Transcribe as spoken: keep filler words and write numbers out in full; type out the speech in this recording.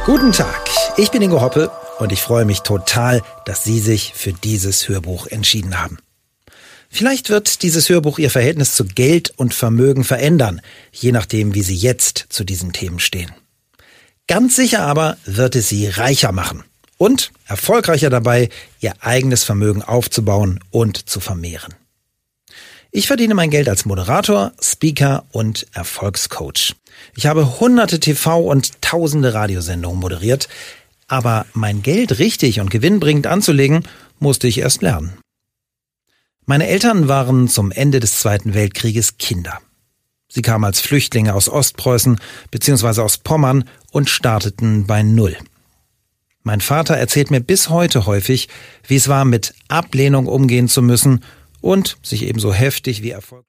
Guten Tag, ich bin Ingo Hoppe und ich freue mich total, dass Sie sich für dieses Hörbuch entschieden haben. Vielleicht wird dieses Hörbuch Ihr Verhältnis zu Geld und Vermögen verändern, je nachdem, wie Sie jetzt zu diesen Themen stehen. Ganz sicher aber wird es Sie reicher machen und erfolgreicher dabei, Ihr eigenes Vermögen aufzubauen und zu vermehren. Ich verdiene mein Geld als Moderator, Speaker und Erfolgscoach. Ich habe hunderte T V- und tausende Radiosendungen moderiert, aber mein Geld richtig und gewinnbringend anzulegen, musste ich erst lernen. Meine Eltern waren zum Ende des Zweiten Weltkrieges Kinder. Sie kamen als Flüchtlinge aus Ostpreußen bzw. aus Pommern und starteten bei Null. Mein Vater erzählt mir bis heute häufig, wie es war, mit Ablehnung umgehen zu müssen und sich ebenso heftig wie Erfolg